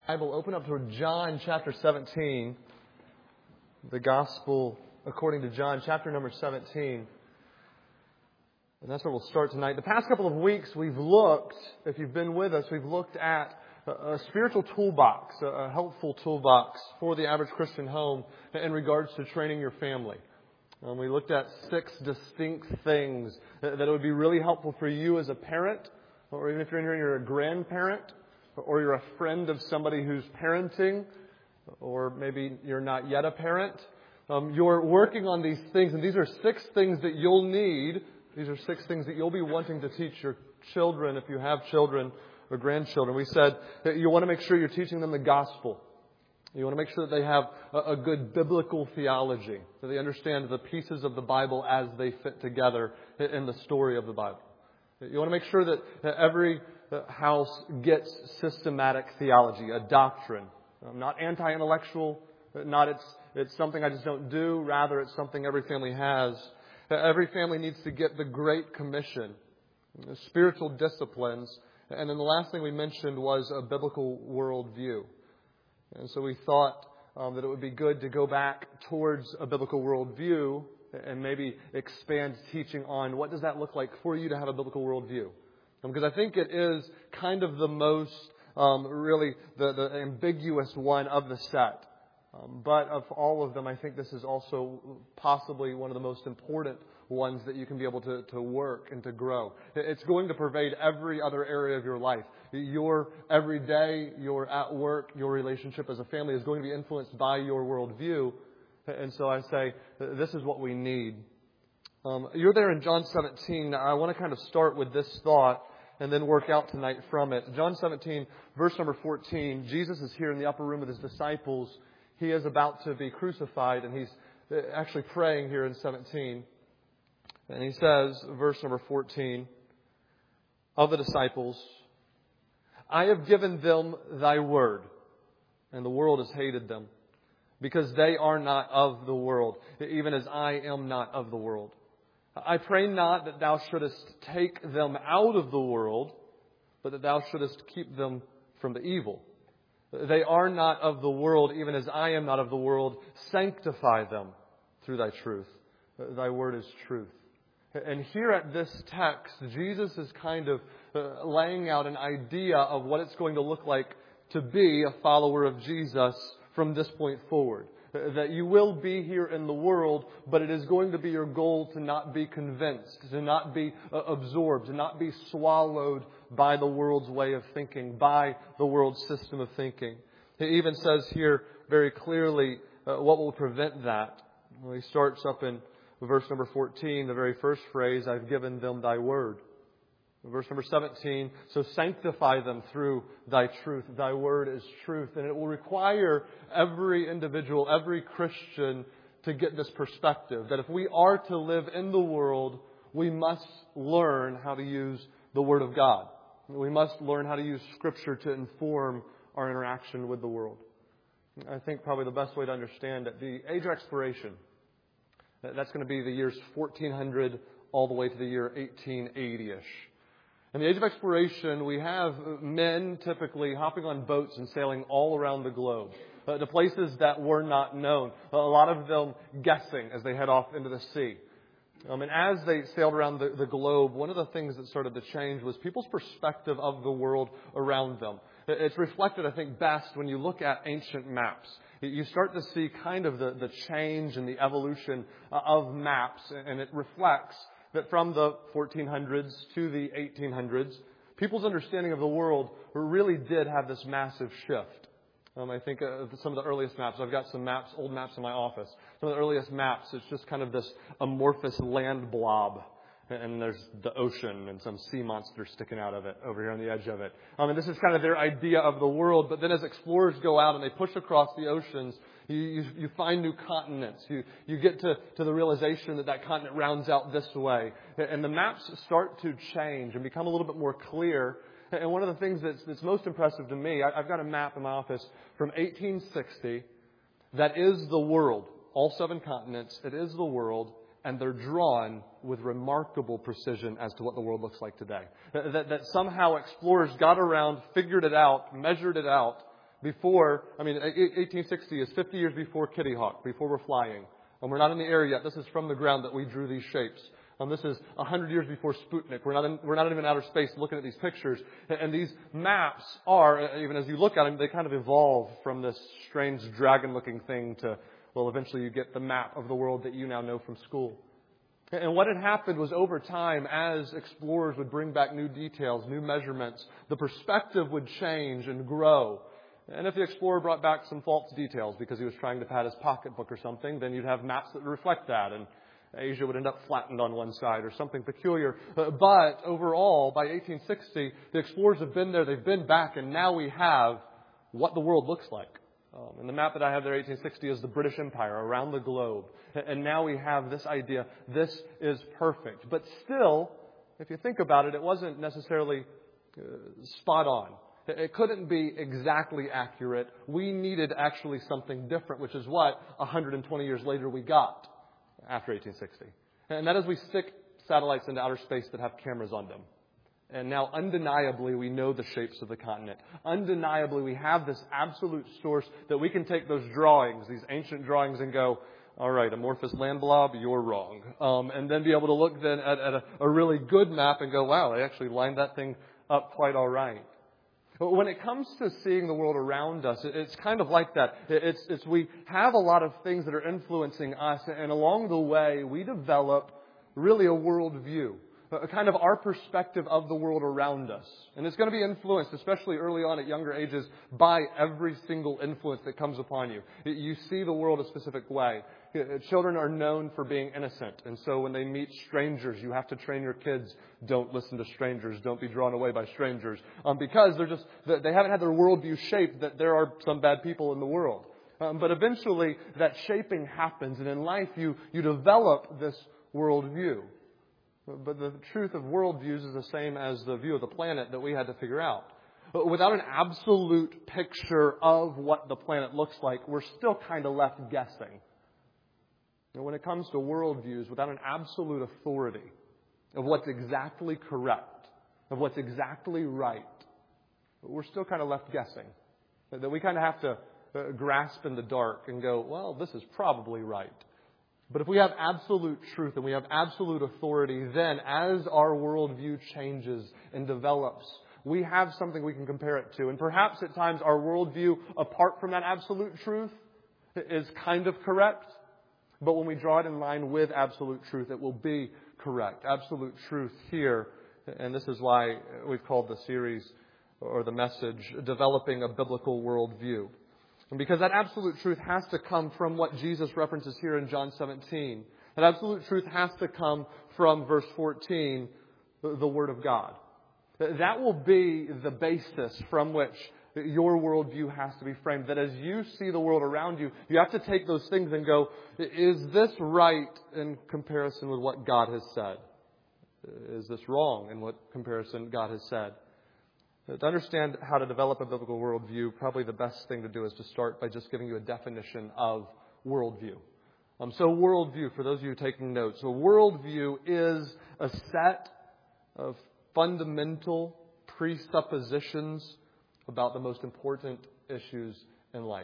Bible, open up to John chapter 17, the Gospel according to John, chapter number 17. And that's where we'll start tonight. The past couple of weeks we've looked, if you've been with us, we've looked at a spiritual toolbox, a helpful toolbox for the average Christian home in regards to training your family. We looked at 6 distinct things that it would be really helpful for you as a parent, or even if you're a grandparent, or you're a friend of somebody who's parenting, or maybe you're not yet a parent. You're working on these things, and these are 6 things that you'll need. These are 6 things that you'll be wanting to teach your children if you have children or grandchildren. We said that you want to make sure you're teaching them the gospel. You want to make sure that they have a good biblical theology, that they understand the pieces of the Bible as they fit together in the story of the Bible. You want to make sure that every house gets systematic theology, a doctrine. Not anti-intellectual, not it's something I just don't do. Rather, it's something every family has. Every family needs to get the Great Commission, spiritual disciplines. And then the last thing we mentioned was a biblical worldview. And so we thought that it would be good to go back towards a biblical worldview and maybe expand teaching on what does that look like for you to have a biblical worldview. Because I think it is kind of the most, really, the ambiguous one of the set. But of all of them, I think this is also possibly one of the most important ones that you can be able to work and to grow. It's going to pervade every other area of your life. Your everyday, your at work, your relationship as a family is going to be influenced by your worldview. And so I say, this is what we need. You're there in John 17. I want to kind of start with this thought and then work out tonight from it. John 17, verse number 14. Jesus is here in the upper room with his disciples. He is about to be crucified, and he's actually praying here in 17. And he says, verse number 14, of the disciples, I have given them thy word, and the world has hated them, because they are not of the world, even as I am not of the world. I pray not that thou shouldest take them out of the world, but that thou shouldest keep them from the evil. They are not of the world, even as I am not of the world. Sanctify them through thy truth. Thy word is truth. And here at this text, Jesus is kind of laying out an idea of what it's going to look like to be a follower of Jesus from this point forward. That you will be here in the world, but it is going to be your goal to not be convinced, to not be absorbed, to not be swallowed by the world's way of thinking, by the world's system of thinking. He even says here very clearly what will prevent that. Well, he starts up in verse number 14, the very first phrase, I've given them thy word. Verse number 17, so sanctify them through thy truth. Thy word is truth. And it will require every individual, every Christian to get this perspective. That if we are to live in the world, we must learn how to use the Word of God. We must learn how to use Scripture to inform our interaction with the world. I think probably the best way to understand it, the age of exploration, that's going to be the years 1400 all the way to the year 1880-ish. In the age of exploration, we have men typically hopping on boats and sailing all around the globe to places that were not known. A lot of them guessing as they head off into the sea. And as they sailed around the globe, one of the things that started to change was people's perspective of the world around them. It's reflected, I think, best when you look at ancient maps. You start to see kind of the change and the evolution of maps, and it reflects that from the 1400s to the 1800s, people's understanding of the world really did have this massive shift. I think some of the earliest maps, I've got some maps, old maps in my office. Some of the earliest maps, it's just kind of this amorphous land blob. And there's the ocean and some sea monster sticking out of it over here on the edge of it. And this is kind of their idea of the world. But then as explorers go out and they push across the oceans, you find new continents. You get to the realization that continent rounds out this way. And the maps start to change and become a little bit more clear. And one of the things that's most impressive to me, I've got a map in my office from 1860 that is the world. All 7 continents. It is the world. And they're drawn with remarkable precision as to what the world looks like today. That somehow explorers got around, figured it out, measured it out, 1860 is 50 years before Kitty Hawk, before we're flying. And we're not in the air yet. This is from the ground that we drew these shapes. This is 100 years before Sputnik. We're not even in outer space looking at these pictures. And these maps are, even as you look at them, they kind of evolve from this strange dragon-looking thing to, well, eventually you get the map of the world that you now know from school. And what had happened was over time, as explorers would bring back new details, new measurements, the perspective would change and grow. And if the explorer brought back some false details because he was trying to pad his pocketbook or something, then you'd have maps that reflect that. And Asia would end up flattened on one side or something peculiar. But overall, by 1860, the explorers have been there, they've been back, and now we have what the world looks like. And the map that I have there, 1860, is the British Empire around the globe. And now we have this idea, this is perfect. But still, if you think about it, it wasn't necessarily spot on. It couldn't be exactly accurate. We needed actually something different, which is what 120 years later we got after 1860. And that is we stick satellites into outer space that have cameras on them. And now undeniably we know the shapes of the continent. Undeniably we have this absolute source that we can take those drawings, these ancient drawings, and go, all right, amorphous land blob, you're wrong. And then be able to look then at a really good map and go, wow, they actually lined that thing up quite all right. But when it comes to seeing the world around us, it's kind of like that. It's we have a lot of things that are influencing us, and along the way we develop really a worldview. A kind of our perspective of the world around us. And it's going to be influenced, especially early on at younger ages, by every single influence that comes upon you. You see the world a specific way. Children are known for being innocent. And so when they meet strangers, you have to train your kids, don't listen to strangers, don't be drawn away by strangers. Because they haven't had their worldview shaped that there are some bad people in the world. But eventually that shaping happens, and in life you develop this worldview. But the truth of worldviews is the same as the view of the planet that we had to figure out. Without an absolute picture of what the planet looks like, we're still kind of left guessing. And when it comes to worldviews, without an absolute authority of what's exactly correct, of what's exactly right, we're still kind of left guessing. That we kind of have to grasp in the dark and go, well, this is probably right. But if we have absolute truth and we have absolute authority, then as our worldview changes and develops, we have something we can compare it to. And perhaps at times our worldview, apart from that absolute truth, is kind of correct. But when we draw it in line with absolute truth, it will be correct. Absolute truth here. And this is why we've called the series or the message, Developing a Biblical Worldview. And because that absolute truth has to come from what Jesus references here in John 17. That absolute truth has to come from verse 14, the Word of God. That will be the basis from which your worldview has to be framed. That as you see the world around you, you have to take those things and go, is this right in comparison with what God has said? Is this wrong in what comparison God has said? To understand how to develop a biblical worldview, probably the best thing to do is to start by just giving you a definition of worldview. So worldview, for those of you taking notes, a worldview is a set of fundamental presuppositions about the most important issues in life.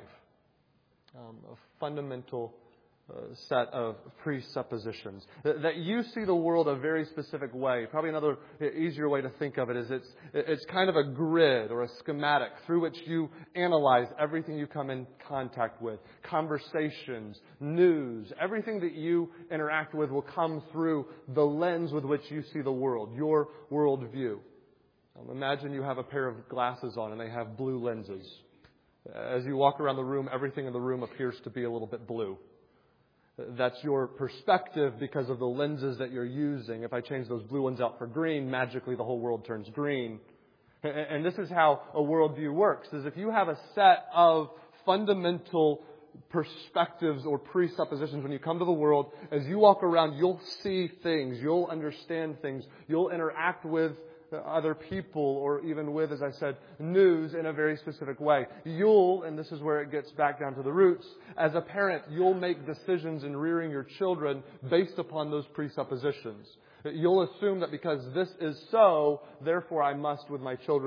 A fundamental set of presuppositions. That you see the world a very specific way. Probably another easier way to think of it is it's kind of a grid or a schematic through which you analyze everything you come in contact with. Conversations, news, everything that you interact with will come through the lens with which you see the world, your worldview. Imagine you have a pair of glasses on and they have blue lenses. As you walk around the room, everything in the room appears to be a little bit blue. That's your perspective because of the lenses that you're using. If I change those blue ones out for green, magically the whole world turns green. And this is how a worldview works, is if you have a set of fundamental perspectives or presuppositions when you come to the world, as you walk around, you'll see things, you'll understand things, you'll interact with other people or even with, as I said, news in a very specific way. You'll, and this is where it gets back down to the roots, as a parent, you'll make decisions in rearing your children based upon those presuppositions. You'll assume that because this is so, therefore I must, with my children,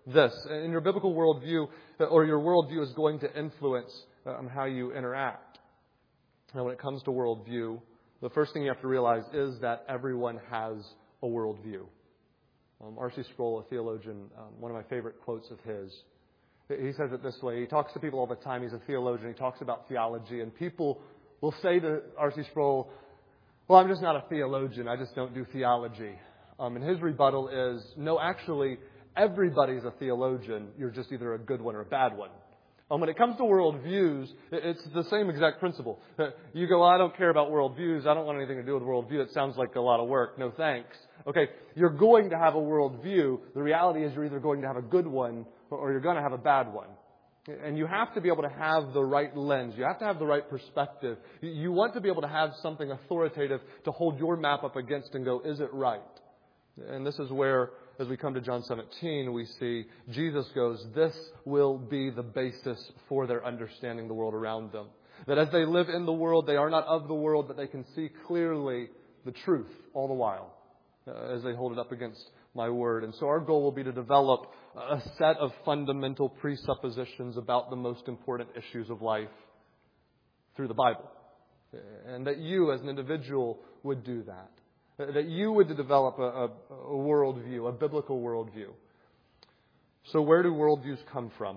this. In your biblical worldview, or your worldview is going to influence how you interact. Now, when it comes to worldview, the first thing you have to realize is that everyone has a worldview. R.C. Sproul, a theologian, one of my favorite quotes of his, he says it this way. He talks to people all the time. He's a theologian. He talks about theology. And people will say to R.C. Sproul, well, I'm just not a theologian. I just don't do theology. And his rebuttal is, no, actually, everybody's a theologian. You're just either a good one or a bad one. When it comes to worldviews, it's the same exact principle. You go, I don't care about worldviews. I don't want anything to do with worldview. It sounds like a lot of work. No thanks. Okay, you're going to have a worldview. The reality is you're either going to have a good one or you're going to have a bad one. And you have to be able to have the right lens. You have to have the right perspective. You want to be able to have something authoritative to hold your map up against and go, is it right? And this is where, as we come to John 17, we see Jesus goes, this will be the basis for their understanding the world around them. That as they live in the world, they are not of the world, but they can see clearly the truth all the while as they hold it up against my word. And so our goal will be to develop a set of fundamental presuppositions about the most important issues of life through the Bible. And that you as an individual would do that. That you would develop a worldview, a biblical worldview. So where do worldviews come from?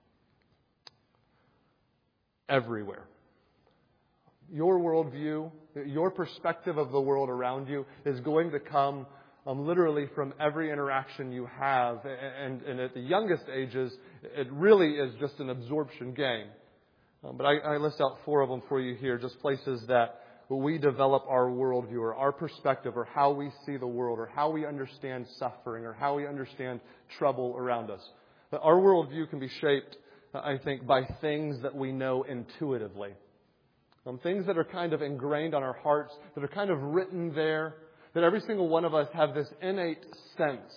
Everywhere. Your worldview, your perspective of the world around you is going to come literally from every interaction you have. And at the youngest ages, it really is just an absorption game. But I list out 4 of them for you here, just places that we develop our worldview or our perspective or how we see the world or how we understand suffering or how we understand trouble around us. But our worldview can be shaped, I think, by things that we know intuitively. Things that are kind of ingrained on our hearts, that are kind of written there, that every single one of us have this innate sense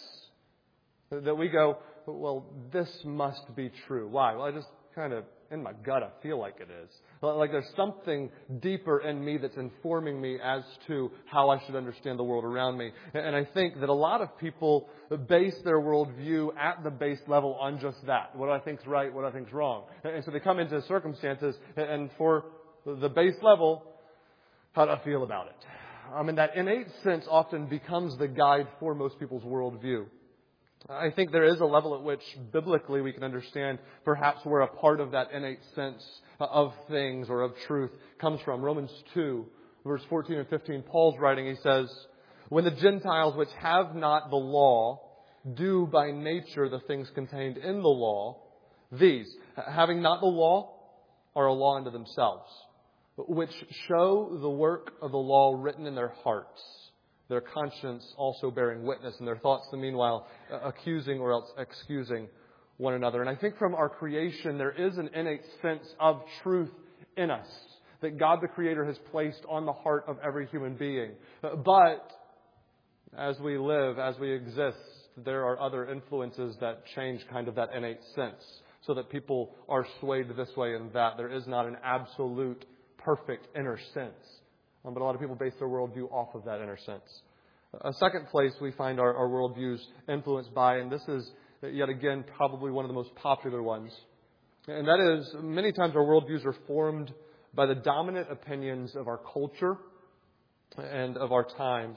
that we go, well, this must be true. Why? Well, I just kind of, in my gut, I feel like it is. Like there's something deeper in me that's informing me as to how I should understand the world around me. And I think that a lot of people base their worldview at the base level on just that. What I think's right, what I think's wrong. And so they come into circumstances, and for the base level, how do I feel about it? And that innate sense often becomes the guide for most people's worldview. I think there is a level at which biblically we can understand perhaps where a part of that innate sense of things or of truth comes from. Romans 2, verse 14 and 15, Paul's writing, he says, when the Gentiles which have not the law do by nature the things contained in the law, these, having not the law, are a law unto themselves, which show the work of the law written in their hearts, their conscience also bearing witness, and their thoughts the meanwhile accusing or else excusing one another. And I think from our creation there is an innate sense of truth in us that God the Creator has placed on the heart of every human being. But as we live, as we exist, there are other influences that change kind of that innate sense so that people are swayed this way and that. There is not an absolute perfect inner sense. But a lot of people base their worldview off of that inner sense. A second place we find our worldviews influenced by, and this is yet again probably one of the most popular ones, and that is many times our worldviews are formed by the dominant opinions of our culture and of our times.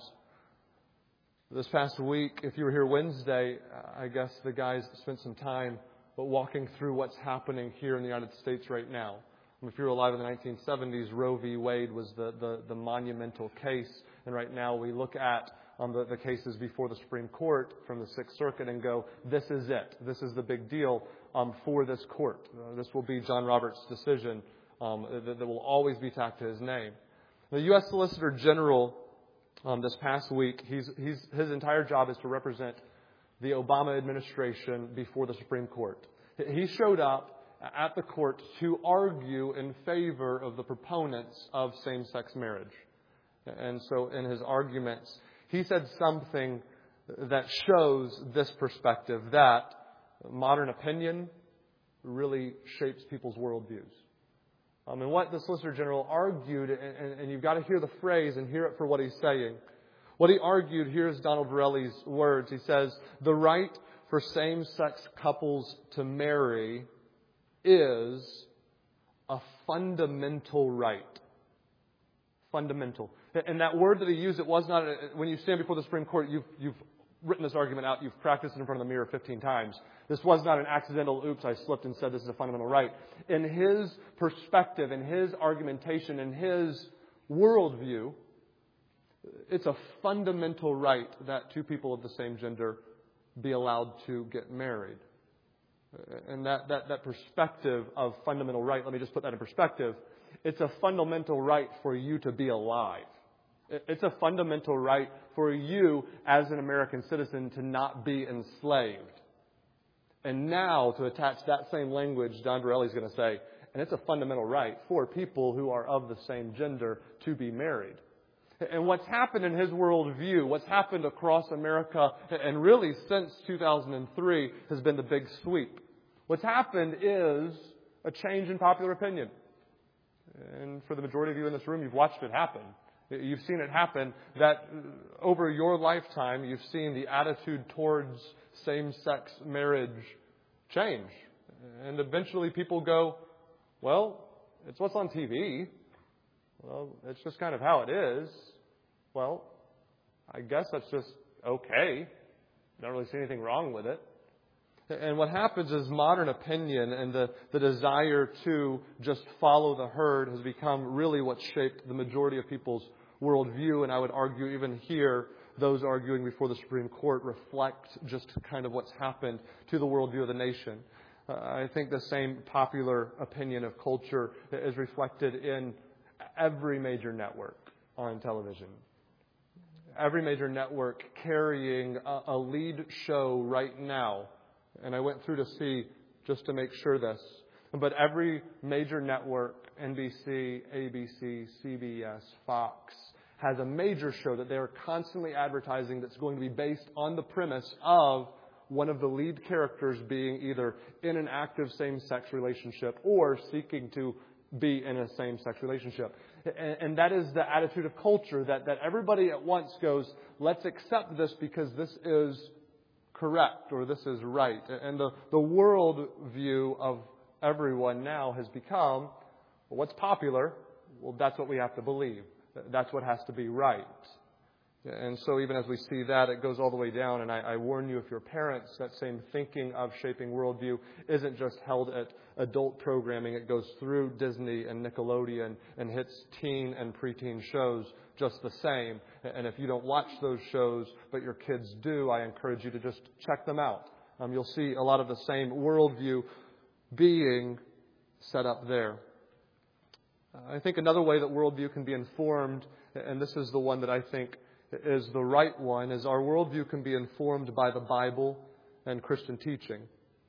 This past week, if you were here Wednesday, I guess the guys spent some time walking through what's happening here in the United States right now. If you were alive in the 1970s, Roe v. Wade was the monumental case. And right now we look at the cases before the Supreme Court from the Sixth Circuit and go, this is it. This is the big deal for this court. This will be John Roberts' decision that will always be tacked to his name. The U.S. Solicitor General this past week, his entire job is to represent the Obama administration before the Supreme Court. He showed up at the court to argue in favor of the proponents of same-sex marriage. And so in his arguments, he said something that shows this perspective, that modern opinion really shapes people's worldviews. And what the Solicitor General argued, and you've got to hear the phrase and hear it for what he's saying. What he argued, here's Donald Verrelli's words. He says, the right for same-sex couples to marry is a fundamental right. Fundamental. And that word that he used, it was not, when you stand before the Supreme Court, you've written this argument out, you've practiced it in front of the mirror 15 times. This was not an accidental, oops, I slipped and said this is a fundamental right. In his perspective, in his argumentation, in his worldview, it's a fundamental right that two people of the same gender be allowed to get married. And that perspective of fundamental right, let me just put that in perspective. It's a fundamental right for you to be alive. It's a fundamental right for you as an American citizen to not be enslaved. And now, to attach that same language, Don Borelli's going to say, and it's a fundamental right for people who are of the same gender to be married. And what's happened in his worldview, what's happened across America, and really since 2003, has been the big sweep. What's happened is a change in popular opinion. And for the majority of you in this room, you've watched it happen. You've seen it happen that over your lifetime, you've seen the attitude towards same-sex marriage change. And eventually people go, well, it's what's on TV. Well, it's just kind of how it is. Well, I guess that's just okay. Don't really see anything wrong with it. And what happens is modern opinion and the desire to just follow the herd has become really what shaped the majority of people's worldview. And I would argue even here, those arguing before the Supreme Court reflect just kind of what's happened to the worldview of the nation. I think the same popular opinion of culture is reflected in every major network on television. Every major network carrying a lead show right now. And I went through to see, just to make sure this, but every major network, NBC, ABC, CBS, Fox, has a major show that they are constantly advertising that's going to be based on the premise of one of the lead characters being either in an active same-sex relationship or seeking to be in a same-sex relationship. And that is the attitude of culture, that everybody at once goes, let's accept this because this is correct or this is right. And the world view of everyone now has become, well, what's popular? Well, that's what we have to believe. That's what has to be right. And so even as we see that, it goes all the way down. And I warn you, if you're parents, that same thinking of shaping worldview isn't just held at adult programming. It goes through Disney and Nickelodeon and hits teen and preteen shows just the same. And if you don't watch those shows, but your kids do, I encourage you to just check them out. You'll see a lot of the same worldview being set up there. I think another way that worldview can be informed, and this is the one that I think is the right one, is our worldview can be informed by the Bible and Christian teaching.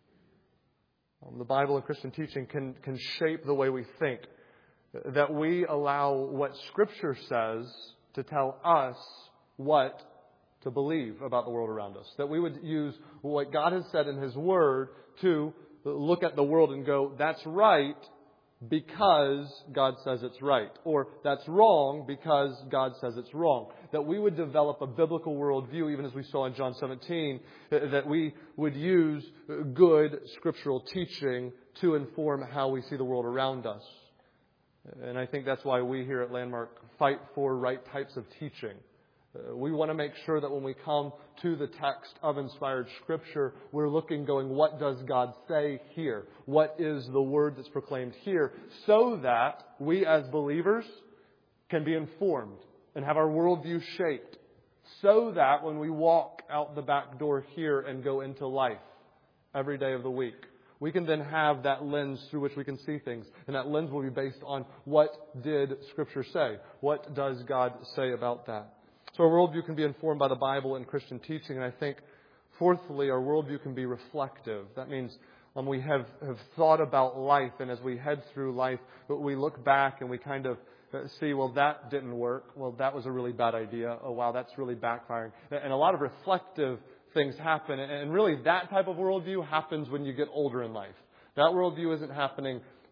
The Bible and Christian teaching can shape the way we think. That we allow what Scripture says to tell us what to believe about the world around us. That we would use what God has said in His Word to look at the world and go, that's right because God says it's right. Or that's wrong because God says it's wrong. That we would develop a biblical worldview, even as we saw in John 17, that we would use good scriptural teaching to inform how we see the world around us. And I think that's why we here at Landmark fight for right types of teaching. We want to make sure that when we come to the text of inspired Scripture, we're looking, going, what does God say here? What is the word that's proclaimed here? So that we as believers can be informed and have our worldview shaped. So that when we walk out the back door here and go into life every day of the week, we can then have that lens through which we can see things. And that lens will be based on what did Scripture say? What does God say about that? So our worldview can be informed by the Bible and Christian teaching. And I think, fourthly, our worldview can be reflective. That means we have thought about life. And as we head through life, we look back and we kind of see, well, that didn't work. Well, that was a really bad idea. Oh, wow, that's really backfiring. And a lot of reflective things happen. And really, that type of worldview happens when you get older in life. That worldview isn't happening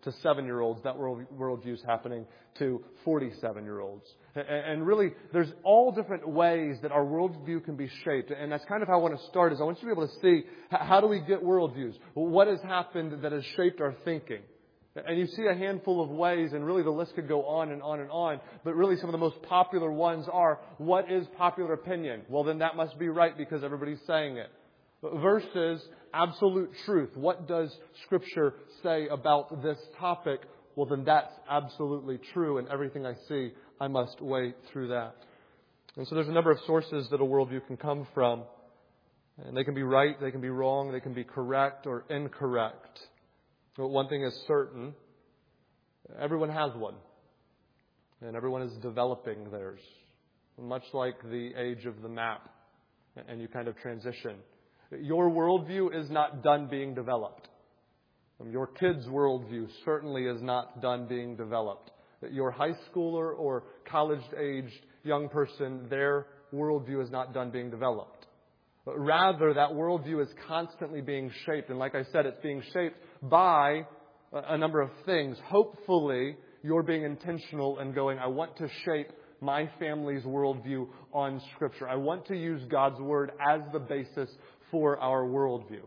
to 7-year-olds, that worldview is happening to 47-year-olds. And really, there's all different ways that our worldview can be shaped. And that's kind of how I want to start, is I want you to be able to see, how do we get worldviews? What has happened that has shaped our thinking? And you see a handful of ways, and really the list could go on and on and on. But really some of the most popular ones are, what is popular opinion? Well, then that must be right because everybody's saying it. Versus absolute truth. What does Scripture say about this topic? Well, then that's absolutely true, and everything I see, I must weigh through that. And so there's a number of sources that a worldview can come from. And they can be right, they can be wrong, they can be correct or incorrect. But one thing is certain, everyone has one. And everyone is developing theirs. Much like the age of the map. And you kind of transition. Your worldview is not done being developed. Your kid's worldview certainly is not done being developed. Your high schooler or college-aged young person, their worldview is not done being developed. But rather, that worldview is constantly being shaped. And like I said, it's being shaped by a number of things. Hopefully, you're being intentional and going, I want to shape my family's worldview on Scripture. I want to use God's Word as the basis for our worldview.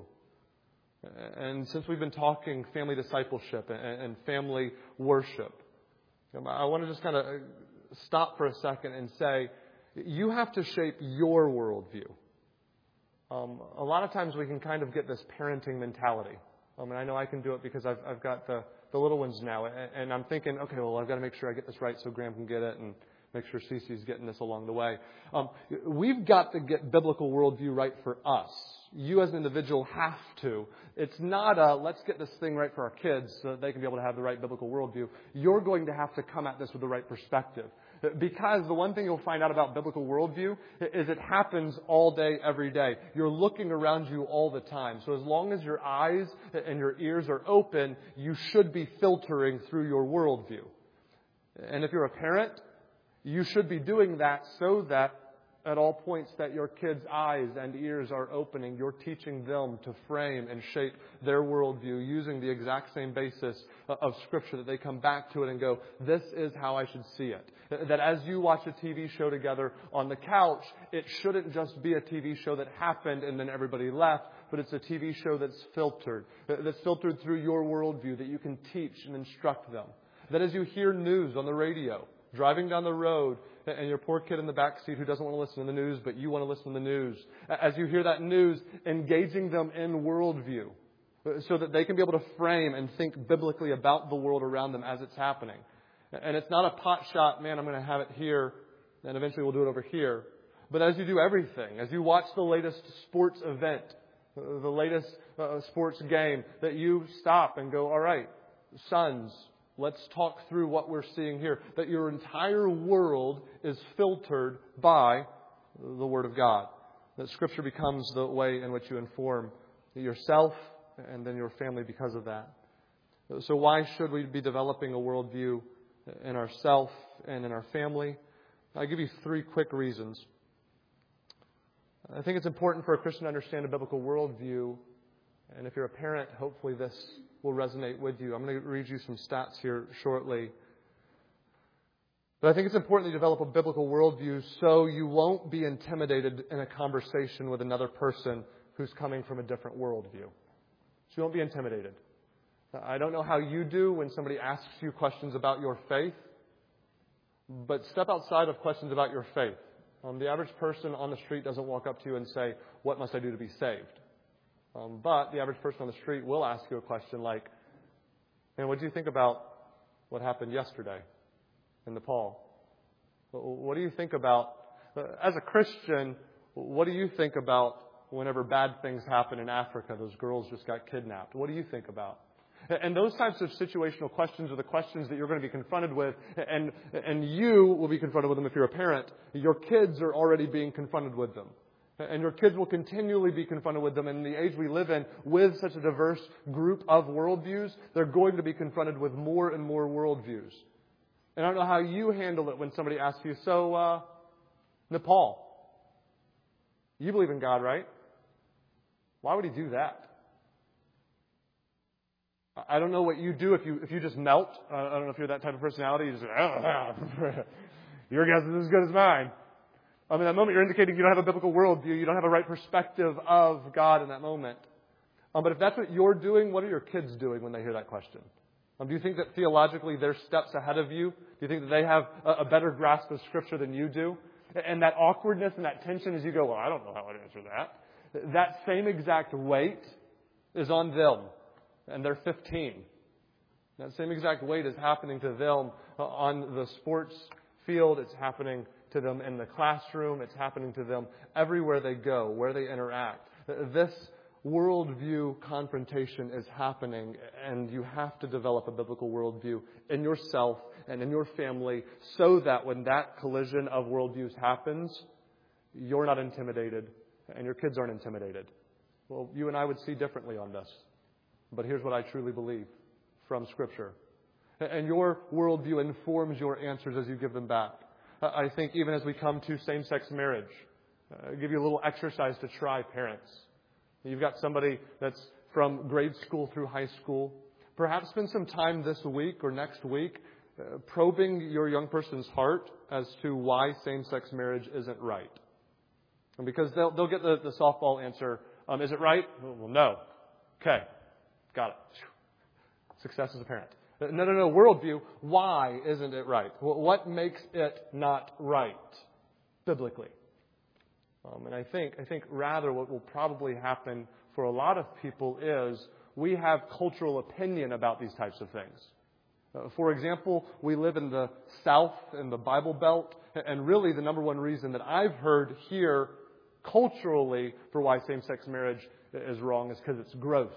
And since we've been talking family discipleship and family worship, I want to just kind of stop for a second and say, you have to shape your worldview. A lot of times we can kind of get this parenting mentality. And I know I can do it because I've got the little ones now. And I'm thinking, okay, well, I've got to make sure I get this right so Graham can get it and make sure Cece's getting this along the way. We've got to get biblical worldview right for us. You as an individual have to. It's not let's get this thing right for our kids so that they can be able to have the right biblical worldview. You're going to have to come at this with the right perspective. Because the one thing you'll find out about biblical worldview is it happens all day, every day. You're looking around you all the time. So as long as your eyes and your ears are open, you should be filtering through your worldview. And if you're a parent, you should be doing that so that at all points that your kids' eyes and ears are opening, you're teaching them to frame and shape their worldview using the exact same basis of Scripture, that they come back to it and go, this is how I should see it. That as you watch a TV show together on the couch, it shouldn't just be a TV show that happened and then everybody left, but it's a TV show that's filtered through your worldview, that you can teach and instruct them. That as you hear news on the radio, driving down the road, and your poor kid in the back seat who doesn't want to listen to the news, but you want to listen to the news. As you hear that news, engaging them in worldview so that they can be able to frame and think biblically about the world around them as it's happening. And it's not a pot shot, man, I'm going to have it here, and eventually we'll do it over here. But as you do everything, as you watch the latest sports event, the latest sports game, that you stop and go, all right, sons, let's talk through what we're seeing here. That your entire world is filtered by the Word of God. That Scripture becomes the way in which you inform yourself and then your family because of that. So why should we be developing a worldview in ourselves and in our family? I'll give you 3 quick reasons. I think it's important for a Christian to understand a biblical worldview. And if you're a parent, hopefully this will resonate with you. I'm going to read you some stats here shortly. But I think it's important that you develop a biblical worldview so you won't be intimidated in a conversation with another person who's coming from a different worldview. So you won't be intimidated. I don't know how you do when somebody asks you questions about your faith, but step outside of questions about your faith. The average person on the street doesn't walk up to you and say, what must I do to be saved? But the average person on the street will ask you a question like, man, what do you think about what happened yesterday in Nepal? What do you think about, as a Christian, what do you think about whenever bad things happen in Africa? Those girls just got kidnapped. What do you think about? And those types of situational questions are the questions that you're going to be confronted with, and you will be confronted with them if you're a parent. Your kids are already being confronted with them. And your kids will continually be confronted with them. In the age we live in, with such a diverse group of worldviews, they're going to be confronted with more and more worldviews. And I don't know how you handle it when somebody asks you, so, Nepal, you believe in God, right? Why would he do that? I don't know what you do if you just melt. I don't know if you're that type of personality. You just your guess is as good as mine. I mean, that moment you're indicating you don't have a biblical worldview. You don't have a right perspective of God in that moment. But if that's what you're doing, what are your kids doing when they hear that question? Do you think that theologically they're steps ahead of you? Do you think that they have a better grasp of Scripture than you do? And that awkwardness and that tension as you go, well, I don't know how I'd answer that. That same exact weight is on them. And they're 15. That same exact weight is happening to them on the sports field. It's happening to them in the classroom. It's happening to them everywhere they go, where they interact. This worldview confrontation is happening, and you have to develop a biblical worldview in yourself and in your family so that when that collision of worldviews happens, you're not intimidated and your kids aren't intimidated. Well, you and I would see differently on this. But here's what I truly believe from Scripture. And your worldview informs your answers as you give them back. I think even as we come to same-sex marriage, I'll give you a little exercise to try, parents. You've got somebody that's from grade school through high school. Perhaps spend some time this week or next week probing your young person's heart as to why same-sex marriage isn't right. And because they'll get the softball answer, is it right? Well, no. Okay. Got it. Success as a parent. No, worldview. Why isn't it right? What makes it not right biblically? And I think rather what will probably happen for a lot of people is we have cultural opinion about these types of things. For example, we live in the South, in the Bible Belt, and really the number one reason that I've heard here culturally for why same-sex marriage is wrong is because it's gross.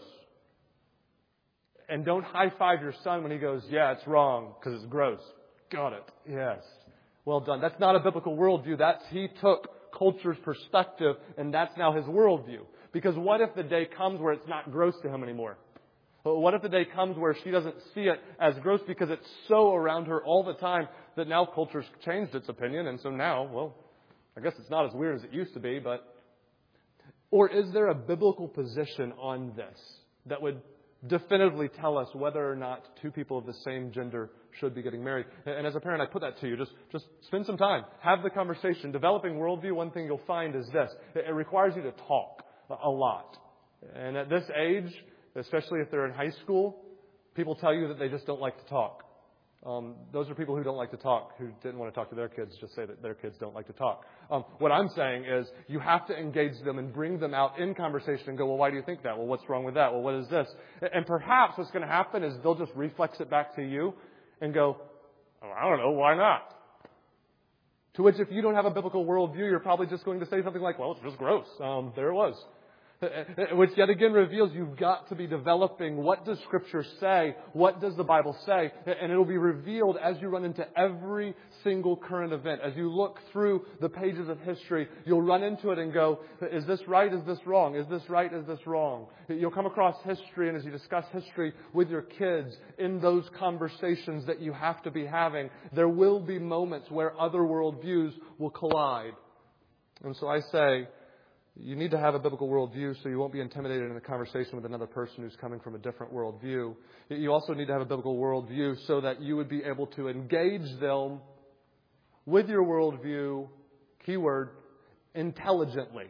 And don't high-five your son when he goes, yeah, it's wrong because it's gross. Got it. Yes. Well done. That's not a biblical worldview. He took culture's perspective, and that's now his worldview. Because what if the day comes where it's not gross to him anymore? What if the day comes where she doesn't see it as gross because it's so around her all the time that now culture's changed its opinion, and so now, well, I guess it's not as weird as it used to be, but... Or is there a biblical position on this that would definitively tell us whether or not two people of the same gender should be getting married? And as a parent, I put that to you. Just spend some time. Have the conversation. Developing worldview, one thing you'll find is this. It requires you to talk a lot. And at this age, especially if they're in high school, people tell you that they just don't like to talk. Those are people who don't like to talk, who didn't want to talk to their kids, just say that their kids don't like to talk. What I'm saying is you have to engage them and bring them out in conversation and go, well, why do you think that? Well, what's wrong with that? Well, what is this? And perhaps what's going to happen is they'll just reflex it back to you and go, oh, I don't know, why not? To which if you don't have a biblical worldview, you're probably just going to say something like, well, it's just gross. There it was. Which yet again reveals you've got to be developing what does Scripture say, what does the Bible say, and it'll be revealed as you run into every single current event. As you look through the pages of history, you'll run into it and go, is this right, is this wrong, is this right, is this wrong? You'll come across history, and as you discuss history with your kids, in those conversations that you have to be having, there will be moments where other worldviews will collide. And so I say, you need to have a biblical worldview so you won't be intimidated in a conversation with another person who's coming from a different worldview. You also need to have a biblical worldview so that you would be able to engage them with your worldview, keyword, intelligently.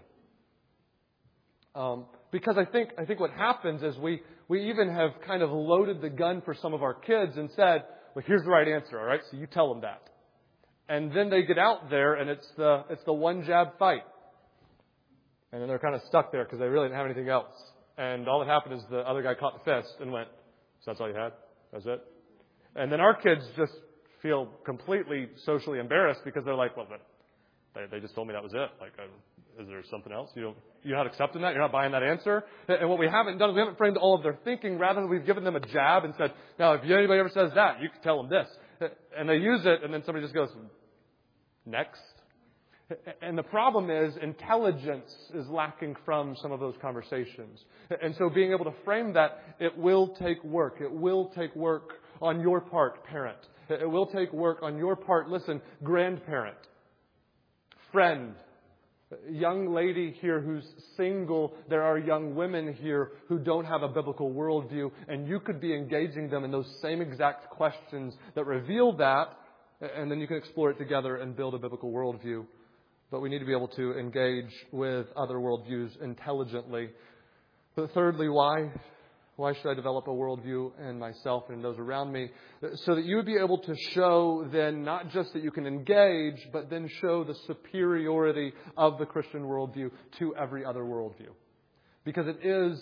Because I think what happens is we even have kind of loaded the gun for some of our kids and said, well, here's the right answer, all right? So you tell them that. And then they get out there and it's the one jab fight. And then they're kind of stuck there because they really didn't have anything else. And all that happened is the other guy caught the fist and went, so that's all you had? That's it? And then our kids just feel completely socially embarrassed because they're like, well, they just told me that was it. Like, is there something else? You're not accepting that? You're not buying that answer? And what we haven't done is we haven't framed all of their thinking. Rather, we've given them a jab and said, now, if anybody ever says that, you can tell them this. And they use it, and then somebody just goes, next. And the problem is intelligence is lacking from some of those conversations. And so being able to frame that, it will take work. It will take work on your part, parent. It will take work on your part, listen, grandparent, friend, Young lady here who's single, there are young women here who don't have a biblical worldview, and you could be engaging them in those same exact questions that reveal that, and then you can explore it together and build a biblical worldview. But we need to be able to engage with other worldviews intelligently. But thirdly, why should I develop a worldview in myself and in those around me? So that you would be able to show then not just that you can engage, but then show the superiority of the Christian worldview to every other worldview. Because it is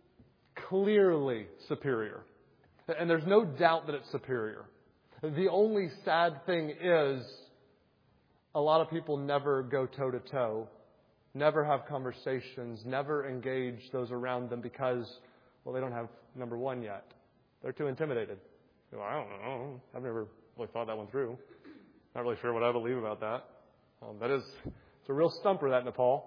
clearly superior. And there's no doubt that it's superior. The only sad thing is a lot of people never go toe-to-toe, never have conversations, never engage those around them because, well, they don't have number one yet. They're too intimidated. Well, I don't know. I've never really thought that one through. Not really sure what I believe about that. It's a real stumper, that, Nepal.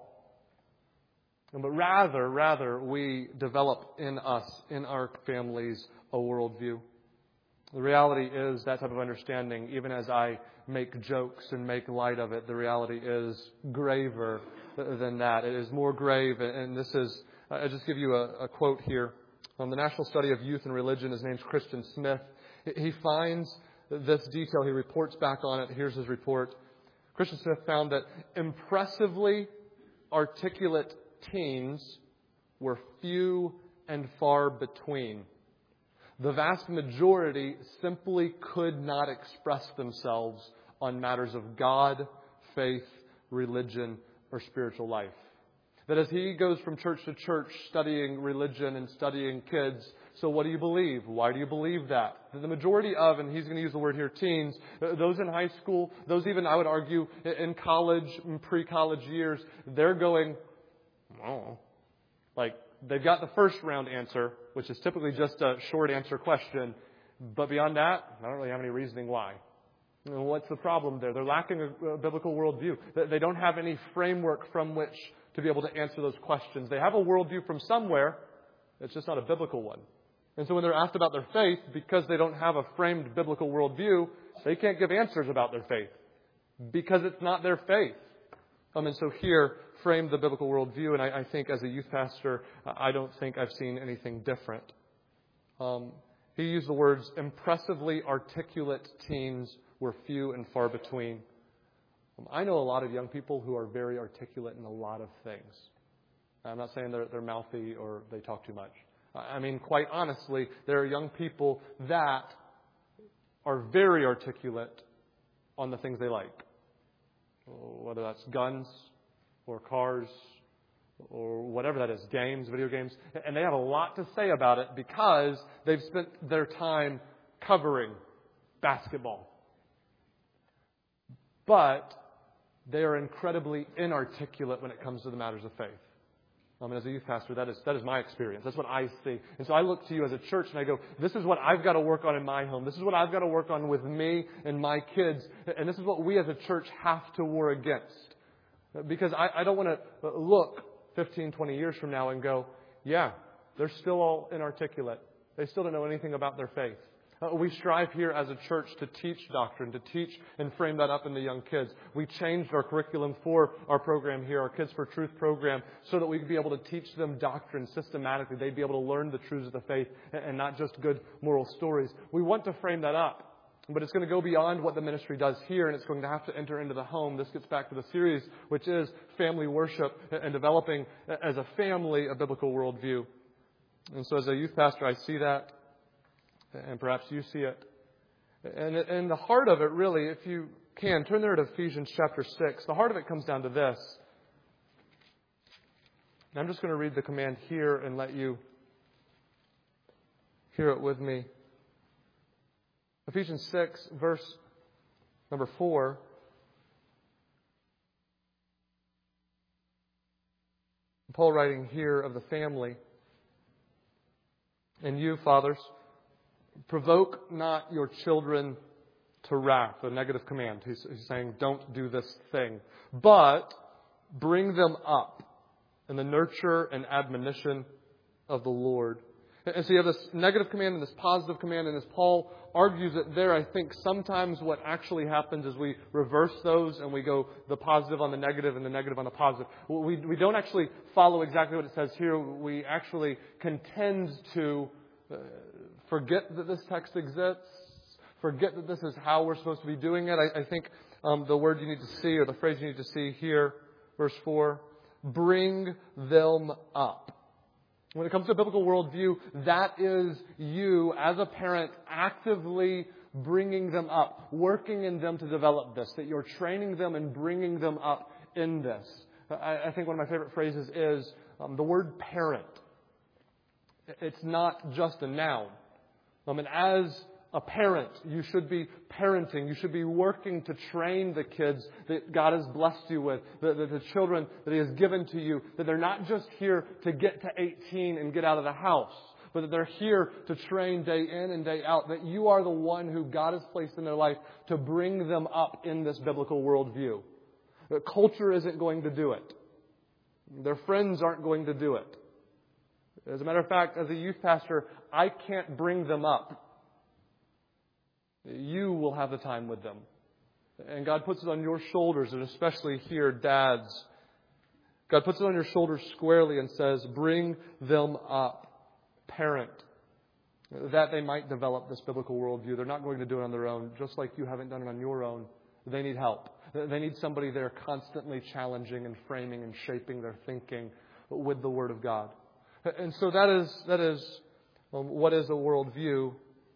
But rather, we develop in us, in our families, a worldview. The reality is that type of understanding, even as I make jokes and make light of it, the reality is graver than that. It is more grave, and this is, I'll just give you a quote here. On the National Study of Youth and Religion, his name's Christian Smith. He finds this detail. He reports back on it. Here's his report. Christian Smith found that impressively articulate teens were few and far between. The vast majority simply could not express themselves on matters of God, faith, religion, or spiritual life. That as he goes from church to church studying religion and studying kids, so what do you believe? Why do you believe that? The majority of, and he's going to use the word here, teens, those in high school, those even, I would argue, in college, in pre-college years, they're going, oh, like, they've got the first round answer, which is typically just a short answer question. But beyond that, I don't really have any reasoning why. What's the problem there? They're lacking a biblical worldview. They don't have any framework from which to be able to answer those questions. They have a worldview from somewhere. It's just not a biblical one. And so when they're asked about their faith, because they don't have a framed biblical worldview, they can't give answers about their faith because it's not their faith. And so here, frame the biblical worldview, and I think as a youth pastor, I don't think I've seen anything different. He used the words, impressively articulate teens were few and far between. I know a lot of young people who are very articulate in a lot of things. I'm not saying they're mouthy or they talk too much. I mean, quite honestly, there are young people that are very articulate on the things they like. Whether that's guns or cars or whatever that is, games, video games. And they have a lot to say about it because they've spent their time covering basketball. But they are incredibly inarticulate when it comes to the matters of faith. As a youth pastor, that is my experience. That's what I see. And so I look to you as a church and I go, this is what I've got to work on in my home. This is what I've got to work on with me and my kids. And this is what we as a church have to war against. Because I don't want to look 15, 20 years from now and go, yeah, they're still all inarticulate. They still don't know anything about their faith. We strive here as a church to teach doctrine, to teach and frame that up in the young kids. We changed our curriculum for our program here, our Kids for Truth program, so that we could be able to teach them doctrine systematically. They'd be able to learn the truths of the faith and not just good moral stories. We want to frame that up. But it's going to go beyond what the ministry does here, and it's going to have to enter into the home. This gets back to the series, which is family worship and developing as a family a biblical worldview. And so as a youth pastor, I see that, and perhaps you see it. And the heart of it, really, if you can, turn there to Ephesians chapter 6. The heart of it comes down to this. And I'm just going to read the command here and let you hear it with me. Ephesians 6, verse number 4. Paul writing here of the family. And you, fathers, provoke not your children to wrath, a negative command. He's saying, don't do this thing. But bring them up in the nurture and admonition of the Lord. And so you have this negative command and this positive command, and as Paul argues it there, I think sometimes what actually happens is we reverse those and we go the positive on the negative and the negative on the positive. We don't actually follow exactly what it says here. We actually contend to forget that this text exists, forget that this is how we're supposed to be doing it. I think the word you need to see, or the phrase you need to see here, verse 4, bring them up. When it comes to a biblical worldview, that is you, as a parent, actively bringing them up, working in them to develop this, that you're training them and bringing them up in this. I think one of my favorite phrases is the word parent. It's not just a noun. And as a parent, you should be parenting. You should be working to train the kids that God has blessed you with, the children that He has given to you, that they're not just here to get to 18 and get out of the house, but that they're here to train day in and day out, that you are the one who God has placed in their life to bring them up in this biblical worldview. Culture isn't going to do it. Their friends aren't going to do it. As a matter of fact, as a youth pastor, I can't bring them up. You will have the time with them. And God puts it on your shoulders, and especially here, dads. God puts it on your shoulders squarely and says, bring them up, parent, that they might develop this biblical worldview. They're not going to do it on their own, just like you haven't done it on your own. They need help. They need somebody there constantly challenging and framing and shaping their thinking with the Word of God. And so that is what is a worldview.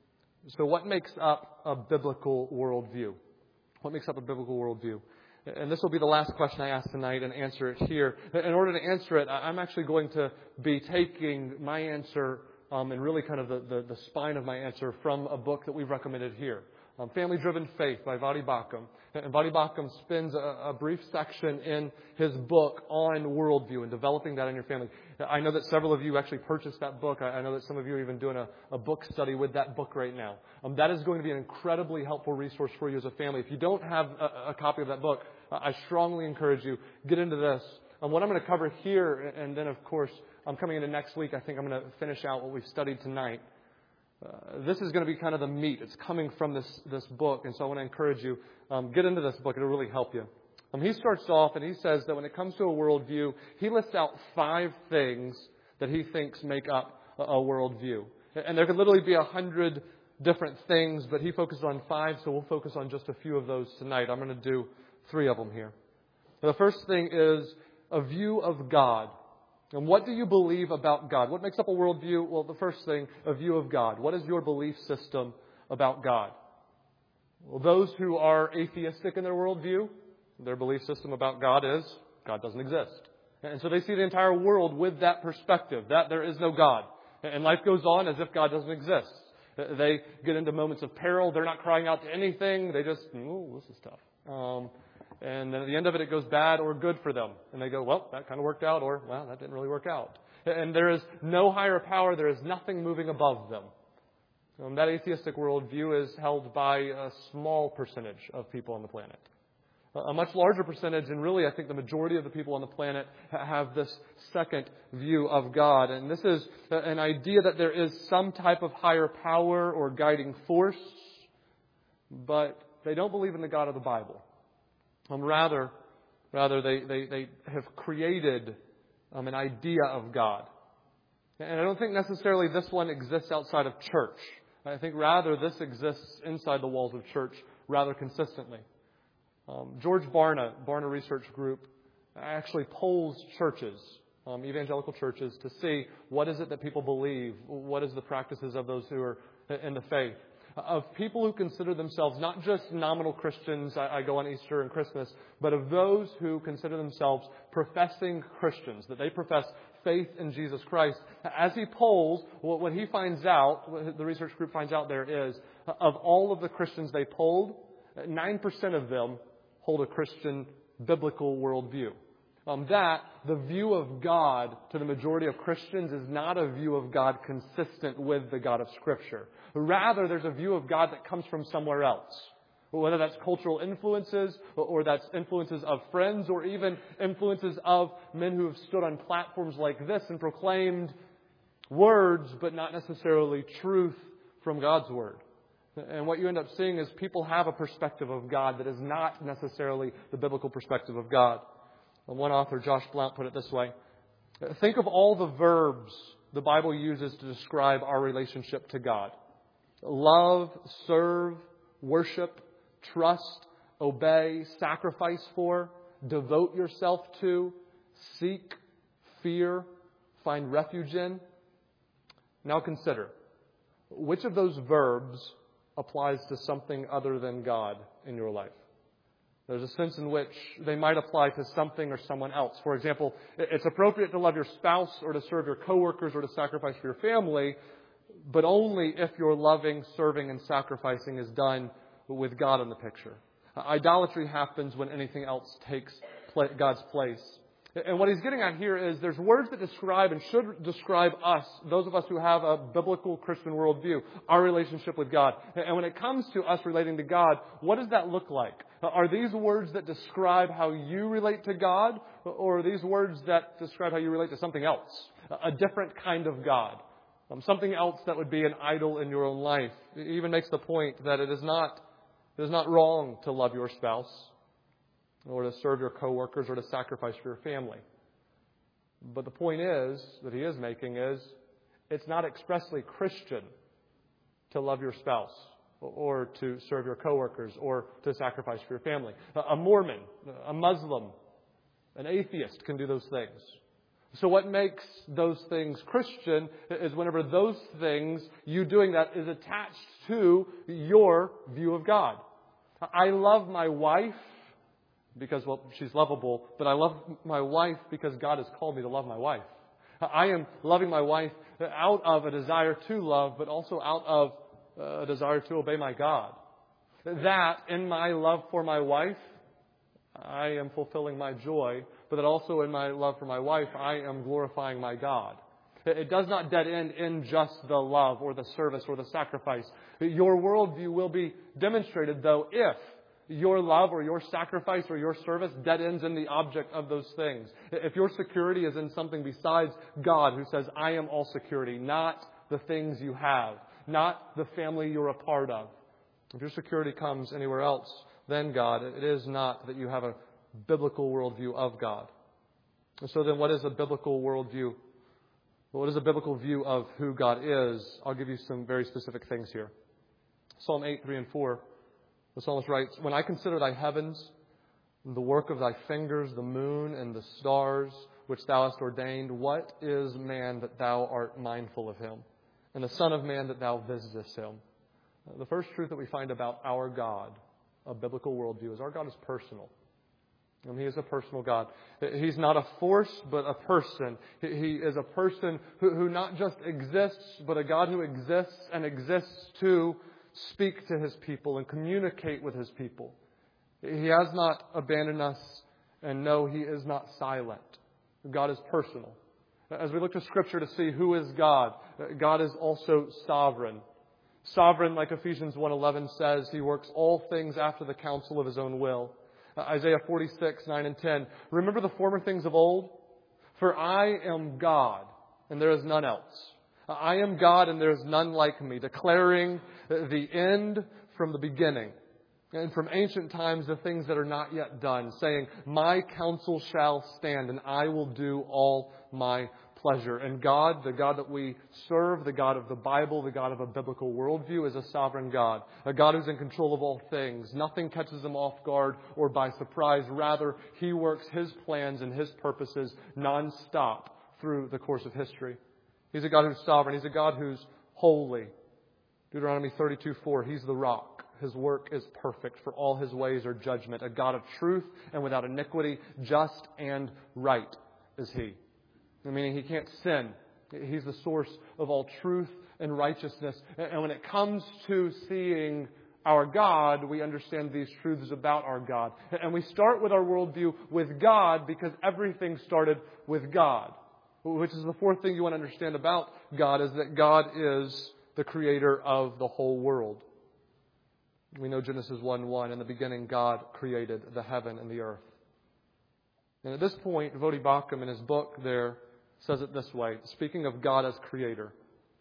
So what makes up a biblical worldview? What makes up a biblical worldview? And this will be the last question I ask tonight and answer it here. In order to answer it, I'm actually going to be taking my answer and really kind of the spine of my answer from a book that we've recommended here. Family Driven Faith by Voddie Baucham. And Voddie Baucham spends a brief section in his book on worldview and developing that in your family. I know that several of you actually purchased that book. I know that some of you are even doing a book study with that book right now. That is going to be an incredibly helpful resource for you as a family. If you don't have a copy of that book, I strongly encourage you, get into this. What I'm going to cover here, and then of course, I'm coming into next week, I think I'm going to finish out what we've studied tonight. This is going to be kind of the meat. It's coming from this book, and so I want to encourage you, get into this book. It'll really help you. He starts off and he says that when it comes to a worldview, he lists out 5 things that he thinks make up a worldview. And there could literally be 100 different things, but he focuses on 5, so we'll focus on just a few of those tonight. I'm going to do 3 of them here. The first thing is a view of God. And what do you believe about God? What makes up a worldview? Well, the first thing, a view of God. What is your belief system about God? Well, those who are atheistic in their worldview, their belief system about God is God doesn't exist. And so they see the entire world with that perspective, that there is no God. And life goes on as if God doesn't exist. They get into moments of peril. They're not crying out to anything. They just, this is tough. And then at the end of it, it goes bad or good for them. And they go, well, that kind of worked out, or, well, that didn't really work out. And there is no higher power. There is nothing moving above them. That atheistic worldview is held by a small percentage of people on the planet. A much larger percentage, and really I think the majority of the people on the planet have this second view of God. And this is an idea that there is some type of higher power or guiding force, but they don't believe in the God of the Bible. Rather they have created an idea of God. And I don't think necessarily this one exists outside of church. I think rather this exists inside the walls of church rather consistently. George Barna Research Group, actually polls churches, evangelical churches, to see what is it that people believe, what is the practices of those who are in the faith. Of people who consider themselves not just nominal Christians, I go on Easter and Christmas, but of those who consider themselves professing Christians, that they profess faith in Jesus Christ. As he polls, what he finds out, what the research group finds out there is, of all of the Christians they polled, 9% of them hold a Christian biblical worldview. That the view of God to the majority of Christians is not a view of God consistent with the God of Scripture. Rather, there's a view of God that comes from somewhere else. Whether that's cultural influences, or that's influences of friends, or even influences of men who have stood on platforms like this and proclaimed Words, but not necessarily truth from God's Word. And what you end up seeing is people have a perspective of God that is not necessarily the biblical perspective of God. One author, Josh Blount, put it this way. Think of all the verbs the Bible uses to describe our relationship to God. Love, serve, worship, trust, obey, sacrifice for, devote yourself to, seek, fear, find refuge in. Now consider, which of those verbs applies to something other than God in your life? There's a sense in which they might apply to something or someone else. For example, it's appropriate to love your spouse or to serve your coworkers or to sacrifice for your family, but only if your loving, serving, and sacrificing is done with God in the picture. Idolatry happens when anything else takes God's place. And what he's getting at here is there's words that describe and should describe us, those of us who have a biblical Christian worldview, our relationship with God. And when it comes to us relating to God, what does that look like? Are these words that describe how you relate to God, or are these words that describe how you relate to something else, a different kind of God, something else that would be an idol in your own life? He even makes the point that it is not wrong to love your spouse, or to serve your coworkers, or to sacrifice for your family. But the point is, that he is making is, it's not expressly Christian to love your spouse, or to serve your coworkers, or to sacrifice for your family. A Mormon, a Muslim, an atheist can do those things. So what makes those things Christian is whenever those things, you doing that, is attached to your view of God. I love my wife because, well, she's lovable, but I love my wife because God has called me to love my wife. I am loving my wife out of a desire to love, but also out of a desire to obey my God. That, in my love for my wife, I am fulfilling my joy, but that also in my love for my wife, I am glorifying my God. It does not dead end in just the love or the service or the sacrifice. Your worldview will be demonstrated, though, if your love or your sacrifice or your service dead ends in the object of those things. If your security is in something besides God, who says, I am all security, not the things you have, not the family you're a part of. If your security comes anywhere else than God, it is not that you have a biblical worldview of God. And so then what is a biblical worldview? What is a biblical view of who God is? I'll give you some very specific things here. Psalm 8, 3 and 4. The psalmist writes, When I consider thy heavens, the work of thy fingers, the moon and the stars, which thou hast ordained, what is man that thou art mindful of him, and the son of man that thou visitest him? The first truth that we find about our God, a biblical worldview, is our God is personal. And He is a personal God. He's not a force, but a person. He is a person who not just exists, but a God who exists and exists to speak to His people and communicate with His people. He has not abandoned us, and no, He is not silent. God is personal. As we look to Scripture to see who is God, God is also sovereign. Sovereign, like Ephesians 1:11 says, He works all things after the counsel of His own will. Isaiah 46, 9 and 10. Remember the former things of old? For I am God, and there is none else. I am God, and there is none like me, declaring the end from the beginning, and from ancient times the things that are not yet done, saying, My counsel shall stand, and I will do all my pleasure. And God, the God that we serve, the God of the Bible, the God of a biblical worldview, is a sovereign God. A God who's in control of all things. Nothing catches Him off guard or by surprise. Rather, He works His plans and His purposes nonstop through the course of history. He's a God who's sovereign. He's a God who's holy. Deuteronomy 32:4, He's the rock. His work is perfect, for all His ways are judgment. A God of truth and without iniquity, just and right is He. Meaning He can't sin. He's the source of all truth and righteousness. And when it comes to seeing our God, we understand these truths about our God. And we start with our worldview with God because everything started with God. Which is the fourth thing you want to understand about God, is that God is the creator of the whole world. We know Genesis 1:1, in the beginning God created the heaven and the earth. And at this point, Voddie Baucham in his book there says it this way, speaking of God as creator.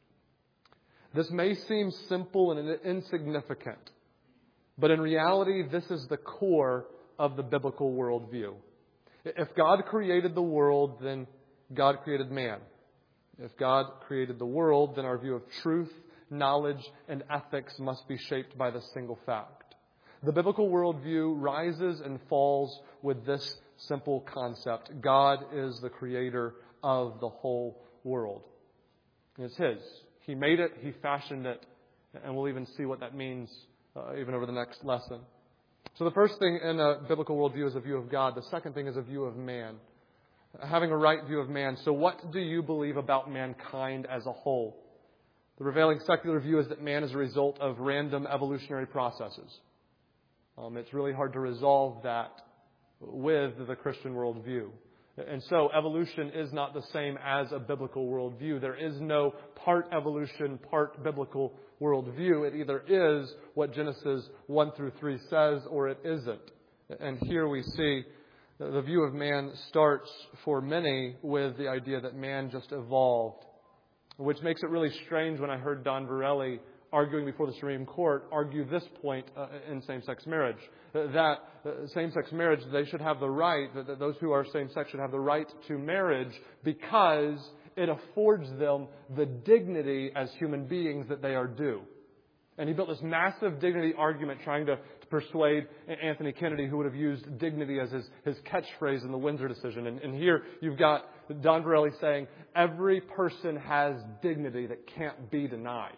This may seem simple and insignificant, but in reality, this is the core of the biblical worldview. If God created the world, then God created man. If God created the world, then our view of truth, knowledge, and ethics must be shaped by this single fact. The biblical worldview rises and falls with this simple concept. God is the creator of the whole world. It's His. He made it, He fashioned it, and we'll even see what that means even over the next lesson. So the first thing in a biblical worldview is a view of God. The second thing is a view of man. Having a right view of man. So what do you believe about mankind as a whole? The prevailing secular view is that man is a result of random evolutionary processes. It's really hard to resolve that with the Christian worldview. And so evolution is not the same as a biblical worldview. There is no part evolution, part biblical worldview. It either is what Genesis 1 through 3 says, or it isn't. And here we see the view of man starts for many with the idea that man just evolved, which makes it really strange when I heard Don Verrelli arguing before the Supreme Court argue this point in same-sex marriage. That same-sex marriage, they should have the right, that those who are same-sex should have the right to marriage because it affords them the dignity as human beings that they are due. And he built this massive dignity argument trying to persuade Anthony Kennedy, who would have used dignity as his catchphrase in the Windsor decision. And here you've got Don Verrelli saying, every person has dignity that can't be denied.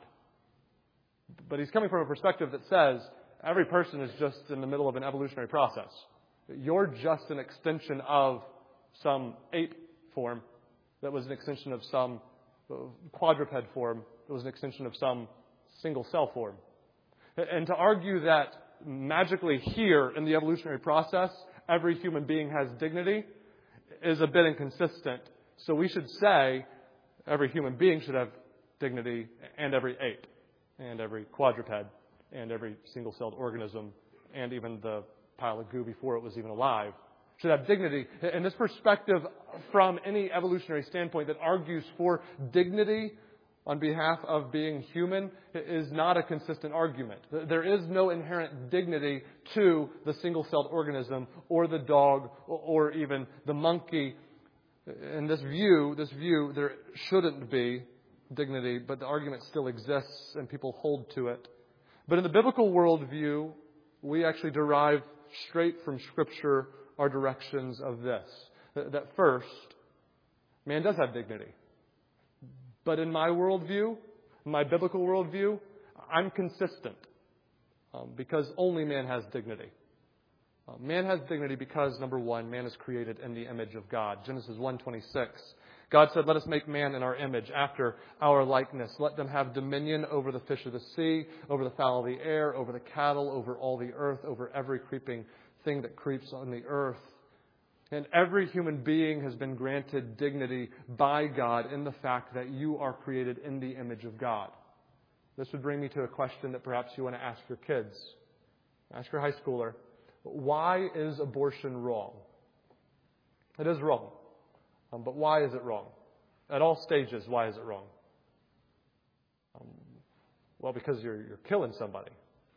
But he's coming from a perspective that says every person is just in the middle of an evolutionary process. You're just an extension of some ape form that was an extension of some quadruped form that was an extension of some single cell form. And to argue that magically here in the evolutionary process, every human being has dignity is a bit inconsistent. So we should say every human being should have dignity, and every ape, and every quadruped, and every single-celled organism, and even the pile of goo before it was even alive should have dignity. And this perspective from any evolutionary standpoint that argues for dignity on behalf of being human is not a consistent argument. There is no inherent dignity to the single-celled organism or the dog or even the monkey. In this view, there shouldn't be dignity, but the argument still exists and people hold to it. But in the biblical worldview, we actually derive straight from Scripture our directions of this. That first, man does have dignity. But in my worldview, my biblical worldview, I'm consistent because only man has dignity. Man has dignity because, number one, man is created in the image of God. Genesis 1:26. God said, "Let us make man in our image, after our likeness. Let them have dominion over the fish of the sea, over the fowl of the air, over the cattle, over all the earth, over every creeping thing that creeps on the earth." And every human being has been granted dignity by God in the fact that you are created in the image of God. This would bring me to a question that perhaps you want to ask your kids. Ask your high schooler, why is abortion wrong? It is wrong. But why is it wrong? At all stages, why is it wrong? Well, because you're killing somebody.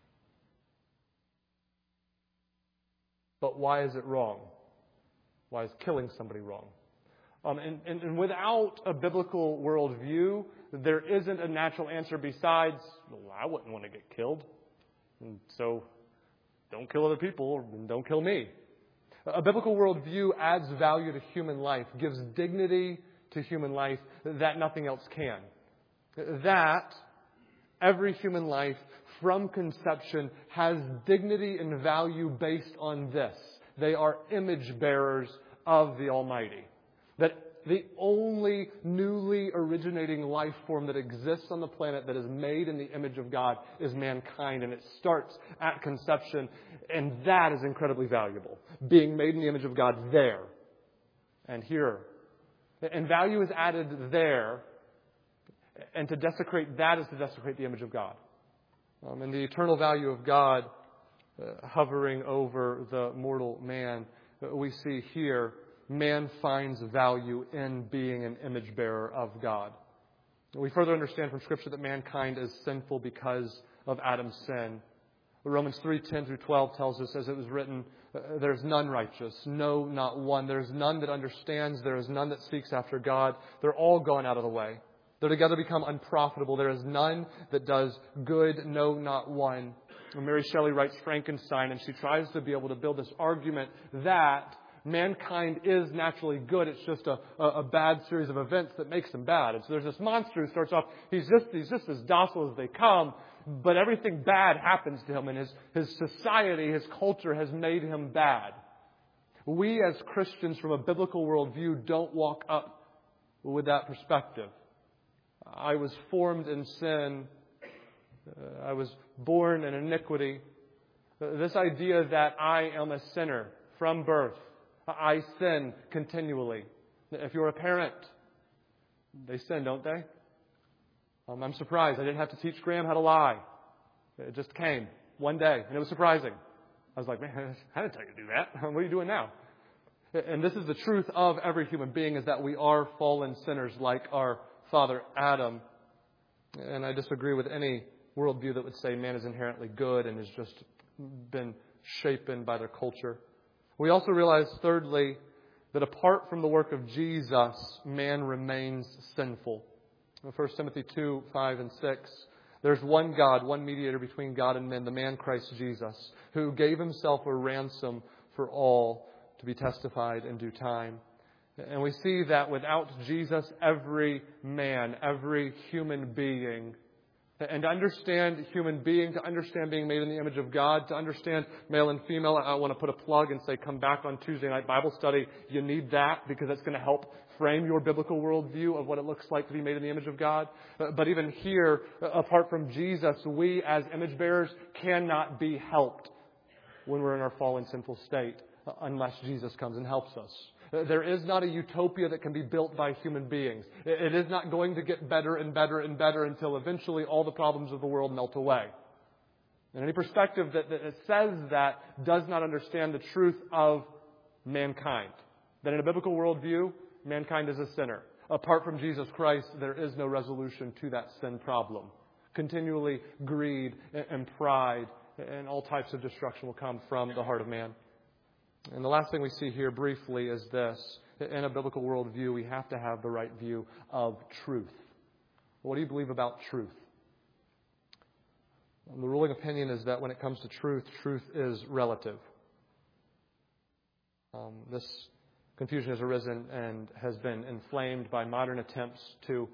But why is it wrong? Why is killing somebody wrong? And without a biblical worldview, there isn't a natural answer besides, well, I wouldn't want to get killed. And so don't kill other people and don't kill me. A biblical worldview adds value to human life, gives dignity to human life that nothing else can. That every human life from conception has dignity and value based on this. They are image bearers of the Almighty. That the only newly originating life form that exists on the planet that is made in the image of God is mankind. And it starts at conception. And that is incredibly valuable. Being made in the image of God there and here. And value is added there. And to desecrate that is to desecrate the image of God. And the eternal value of God hovering over the mortal man, we see here man finds value in being an image bearer of God. We further understand from Scripture that mankind is sinful because of Adam's sin. Romans 3:10 through 12 tells us, as it was written, there's none righteous, no, not one. There's none that understands. There is none that seeks after God. They're all gone out of the way. They're together become unprofitable. There is none that does good, no, not one. And Mary Shelley writes Frankenstein, and she tries to be able to build this argument that mankind is naturally good. It's just a bad series of events that makes him bad. And so there's this monster who starts off, he's just as docile as they come, but everything bad happens to him, and his society, his culture has made him bad. We as Christians from a biblical worldview don't walk up with that perspective. I was formed in sin. I was born in iniquity. This idea that I am a sinner from birth. I sin continually. If you're a parent, they sin, don't they? I'm surprised. I didn't have to teach Graham how to lie. It just came one day, and it was surprising. I was like, man, I didn't tell you to do that. What are you doing now? And this is the truth of every human being, is that we are fallen sinners like our father Adam. And I disagree with any worldview that would say man is inherently good and has just been shapen by their culture. We also realize, thirdly, that apart from the work of Jesus, man remains sinful. 1 Timothy 2, 5 and 6, there's one God, one mediator between God and men, the man Christ Jesus, who gave himself a ransom for all to be testified in due time. And we see that without Jesus, every man, every human being, and to understand human being, to understand being made in the image of God, to understand male and female, I want to put a plug and say come back on Tuesday night Bible study. You need that because that's going to help frame your biblical worldview of what it looks like to be made in the image of God. But even here, apart from Jesus, we as image bearers cannot be helped when we're in our fallen sinful state unless Jesus comes and helps us. There is not a utopia that can be built by human beings. It is not going to get better and better and better until eventually all the problems of the world melt away. And any perspective that says that does not understand the truth of mankind. That in a biblical worldview, mankind is a sinner. Apart from Jesus Christ, there is no resolution to that sin problem. Continually greed and pride and all types of destruction will come from the heart of man. And the last thing we see here briefly is this. In a biblical worldview, we have to have the right view of truth. What do you believe about truth? The ruling opinion is that when it comes to truth, truth is relative. This confusion has arisen and has been inflamed by modern attempts to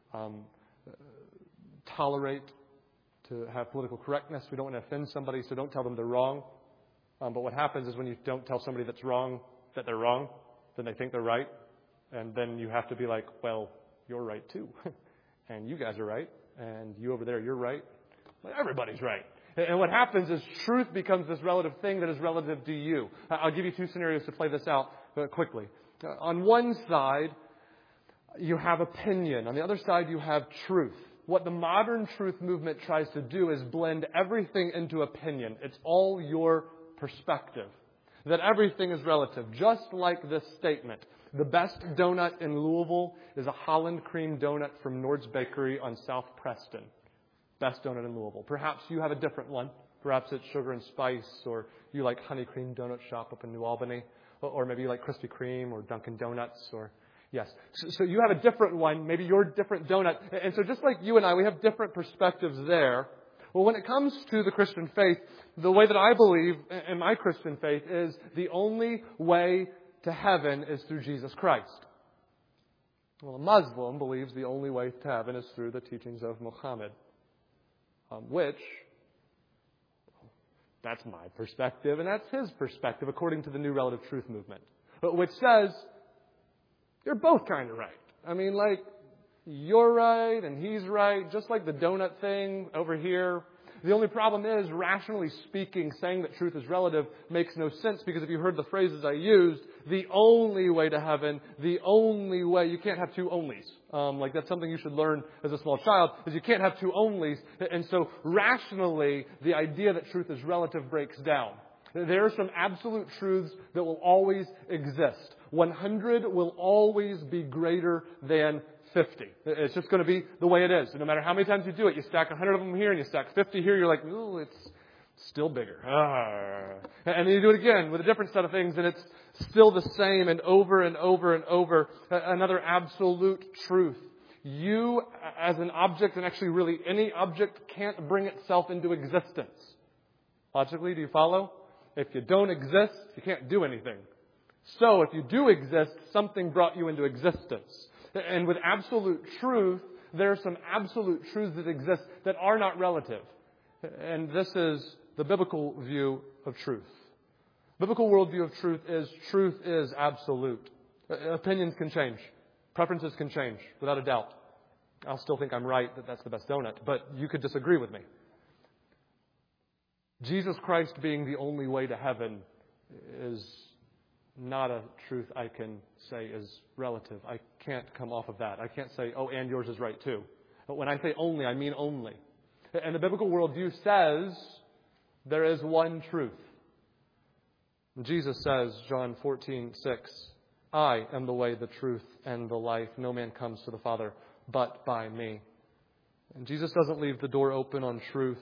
tolerate, to have political correctness. We don't want to offend somebody, so don't tell them they're wrong. But what happens is when you don't tell somebody that's wrong that they're wrong, then they think they're right. And then you have to be like, well, you're right too. And you guys are right. And you over there, you're right. Well, everybody's right. And what happens is truth becomes this relative thing that is relative to you. I'll give you two scenarios to play this out quickly. On one side, you have opinion. On the other side, you have truth. What the modern truth movement tries to do is blend everything into opinion. It's all your perspective. That everything is relative. Just like this statement. The best donut in Louisville is a Holland cream donut from Nord's Bakery on South Preston. Best donut in Louisville. Perhaps you have a different one. Perhaps it's Sugar and Spice, or you like Honey Cream Donut Shop up in New Albany. Or maybe you like Krispy Kreme or Dunkin' Donuts, or yes. So you have a different one, maybe your different donut. And so just like you and I, we have different perspectives there. Well, when it comes to the Christian faith, the way that I believe in my Christian faith is the only way to heaven is through Jesus Christ. Well, a Muslim believes the only way to heaven is through the teachings of Muhammad, which, that's my perspective, and that's his perspective, according to the New Relative Truth movement, but which says, you're both kind of right. I mean, like, you're right and he's right, just like the donut thing over here. The only problem is, rationally speaking, saying that truth is relative makes no sense, because if you heard the phrases I used, the only way to heaven, the only way, you can't have two onlys. Like that's something you should learn as a small child, is you can't have two onlys. And so rationally, the idea that truth is relative breaks down. There are some absolute truths that will always exist. 100 will always be greater than 50. It's just going to be the way it is. And no matter how many times you do it, you stack 100 of them here and you stack 50 here, you're like, ooh, it's still bigger. And then you do it again with a different set of things, and it's still the same, and over and over and over. Another absolute truth. You, as an object, and actually really any object, can't bring itself into existence. Logically, do you follow? If you don't exist, you can't do anything. So, if you do exist, something brought you into existence. And with absolute truth, there are some absolute truths that exist that are not relative. And this is the biblical view of truth. Biblical worldview of truth is absolute. Opinions can change. Preferences can change, without a doubt. I'll still think I'm right that that's the best donut, but you could disagree with me. Jesus Christ being the only way to heaven is not a truth I can say is relative. I can't come off of that. I can't say, oh, and yours is right too. But when I say only, I mean only. And the biblical worldview says there is one truth. Jesus says, John 14:6, I am the way, the truth, and the life. No man comes to the Father but by me. And Jesus doesn't leave the door open on truth.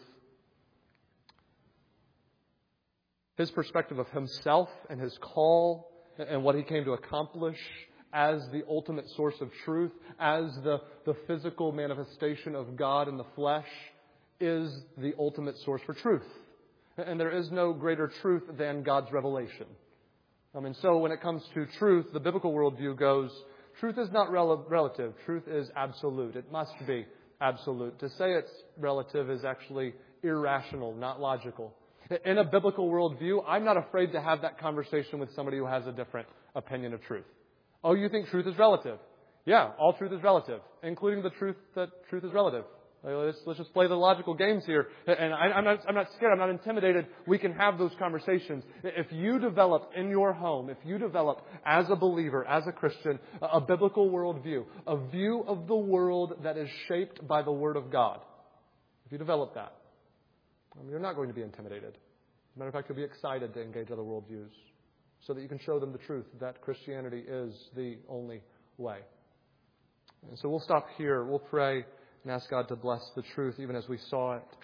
His perspective of himself and his call and what he came to accomplish as the ultimate source of truth, as the physical manifestation of God in the flesh, is the ultimate source for truth. And there is no greater truth than God's revelation. So when it comes to truth, the biblical worldview goes, truth is not relative. Truth is absolute. It must be absolute. To say it's relative is actually irrational, not logical. In a biblical worldview, I'm not afraid to have that conversation with somebody who has a different opinion of truth. Oh, you think truth is relative? Yeah, all truth is relative, including the truth that truth is relative. Let's just play the logical games here. And I'm not scared. I'm not intimidated. We can have those conversations. If you develop in your home, if you develop as a believer, as a Christian, a biblical worldview, a view of the world that is shaped by the Word of God, if you develop that, you're not going to be intimidated. As a matter of fact, you'll be excited to engage other worldviews so that you can show them the truth that Christianity is the only way. And so we'll stop here. We'll pray and ask God to bless the truth even as we saw it.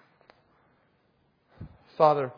Father,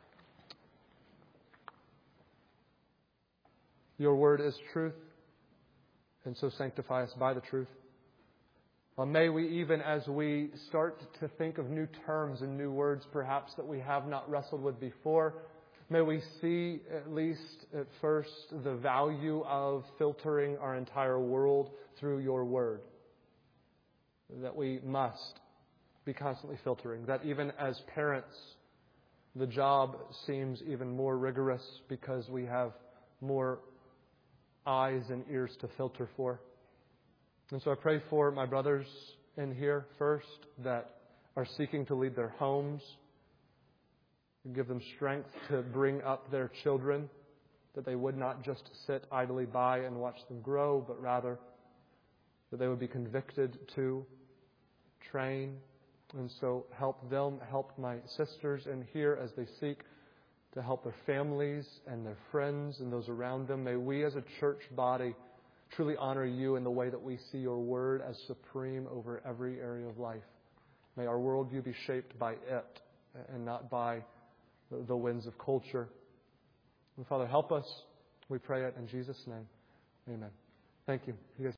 your word is truth, and so sanctify us by the truth. May we, even as we start to think of new terms and new words perhaps that we have not wrestled with before, may we see, at least at first, the value of filtering our entire world through your word. That we must be constantly filtering. That even as parents, the job seems even more rigorous because we have more eyes and ears to filter for. And so I pray for my brothers in here first that are seeking to lead their homes. Give them strength to bring up their children, that they would not just sit idly by and watch them grow, but rather that they would be convicted to train. And so help them, help my sisters in here as they seek to help their families and their friends and those around them. May we as a church body truly honor you in the way that we see your word as supreme over every area of life. May our worldview be shaped by it and not by the winds of culture. And Father, help us. We pray it in Jesus' name. Amen. Thank you. You guys